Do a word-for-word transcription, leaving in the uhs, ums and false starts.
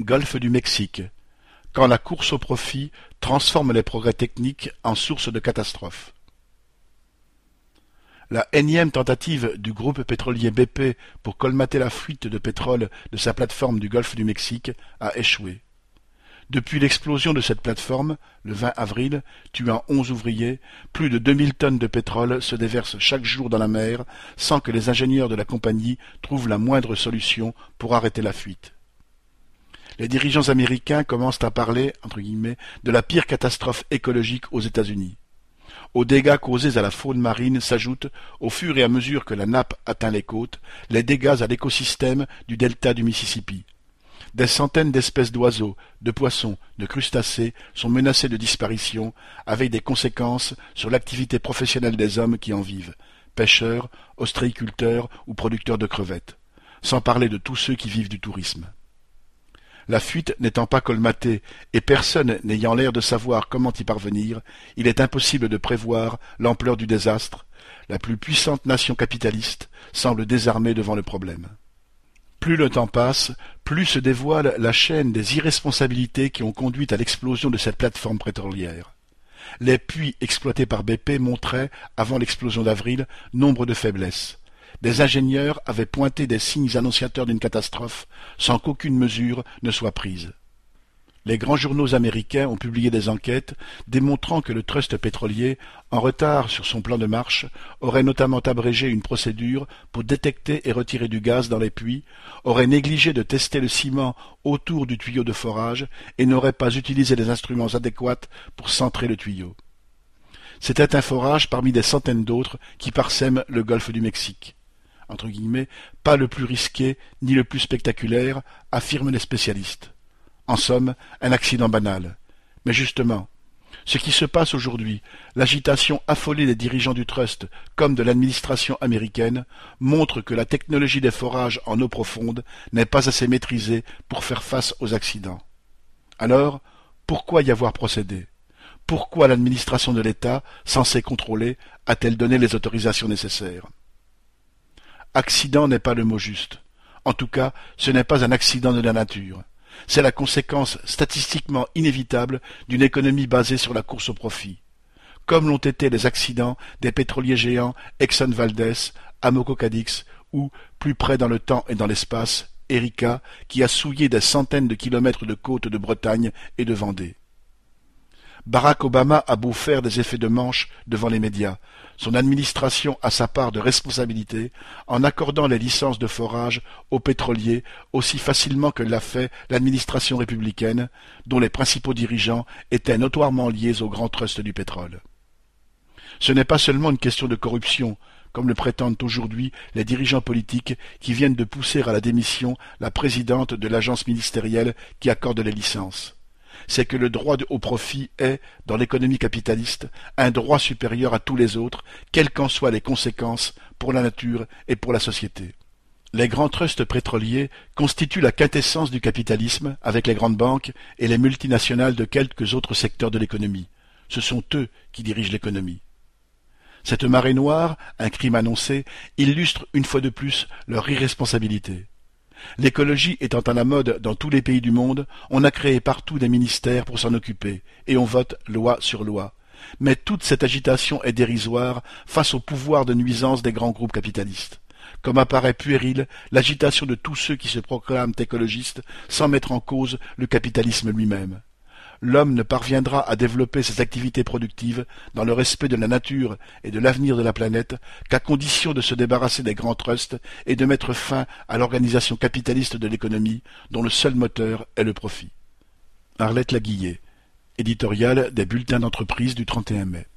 Golfe du Mexique, quand la course au profit transforme les progrès techniques en source de catastrophes. La énième tentative du groupe pétrolier B P pour colmater la fuite de pétrole de sa plateforme du Golfe du Mexique a échoué. Depuis l'explosion de cette plateforme, le vingt avril, tuant onze ouvriers, plus de deux mille tonnes de pétrole se déversent chaque jour dans la mer sans que les ingénieurs de la compagnie trouvent la moindre solution pour arrêter la fuite. Les dirigeants américains commencent à parler, entre guillemets, de la pire catastrophe écologique aux États-Unis. Aux dégâts causés à la faune marine s'ajoutent, au fur et à mesure que la nappe atteint les côtes, les dégâts à l'écosystème du delta du Mississippi. Des centaines d'espèces d'oiseaux, de poissons, de crustacés sont menacées de disparition, avec des conséquences sur l'activité professionnelle des hommes qui en vivent, pêcheurs, ostréiculteurs ou producteurs de crevettes, sans parler de tous ceux qui vivent du tourisme. La fuite n'étant pas colmatée et personne n'ayant l'air de savoir comment y parvenir, il est impossible de prévoir l'ampleur du désastre. La plus puissante nation capitaliste semble désarmée devant le problème. Plus le temps passe, plus se dévoile la chaîne des irresponsabilités qui ont conduit à l'explosion de cette plateforme pétrolière. Les puits exploités par B P montraient, avant l'explosion d'avril, nombre de faiblesses. Des ingénieurs avaient pointé des signes annonciateurs d'une catastrophe, sans qu'aucune mesure ne soit prise. Les grands journaux américains ont publié des enquêtes démontrant que le trust pétrolier, en retard sur son plan de marche, aurait notamment abrégé une procédure pour détecter et retirer du gaz dans les puits, aurait négligé de tester le ciment autour du tuyau de forage et n'aurait pas utilisé les instruments adéquats pour centrer le tuyau. C'était un forage parmi des centaines d'autres qui parsèment le golfe du Mexique. Entre guillemets, pas le plus risqué ni le plus spectaculaire, affirment les spécialistes. En somme, un accident banal. Mais justement, ce qui se passe aujourd'hui, l'agitation affolée des dirigeants du trust comme de l'administration américaine, montre que la technologie des forages en eau profonde n'est pas assez maîtrisée pour faire face aux accidents. Alors, pourquoi y avoir procédé? Pourquoi l'administration de l'État, censée contrôler, a-t-elle donné les autorisations nécessaires? Accident n'est pas le mot juste. En tout cas, ce n'est pas un accident de la nature. C'est la conséquence statistiquement inévitable d'une économie basée sur la course au profit, comme l'ont été les accidents des pétroliers géants Exxon Valdez, Amoco Cadix ou, plus près dans le temps et dans l'espace, Erika, qui a souillé des centaines de kilomètres de côtes de Bretagne et de Vendée. Barack Obama a beau faire des effets de manche devant les médias, son administration a sa part de responsabilité en accordant les licences de forage aux pétroliers aussi facilement que l'a fait l'administration républicaine, dont les principaux dirigeants étaient notoirement liés au grand trust du pétrole. Ce n'est pas seulement une question de corruption, comme le prétendent aujourd'hui les dirigeants politiques qui viennent de pousser à la démission la présidente de l'agence ministérielle qui accorde les licences. C'est que le droit au profit est, dans l'économie capitaliste, un droit supérieur à tous les autres, quelles qu'en soient les conséquences pour la nature et pour la société. Les grands trusts pétroliers constituent la quintessence du capitalisme avec les grandes banques et les multinationales de quelques autres secteurs de l'économie. Ce sont eux qui dirigent l'économie. Cette marée noire, un crime annoncé, illustre une fois de plus leur irresponsabilité. L'écologie étant à la mode dans tous les pays du monde, on a créé partout des ministères pour s'en occuper, et on vote loi sur loi. Mais toute cette agitation est dérisoire face au pouvoir de nuisance des grands groupes capitalistes. Comme apparaît puérile l'agitation de tous ceux qui se proclament écologistes sans mettre en cause le capitalisme lui-même. L'homme ne parviendra à développer ses activités productives dans le respect de la nature et de l'avenir de la planète qu'à condition de se débarrasser des grands trusts et de mettre fin à l'organisation capitaliste de l'économie dont le seul moteur est le profit. Arlette Laguillet, éditorial des Bulletins d'entreprise du trente et un mai.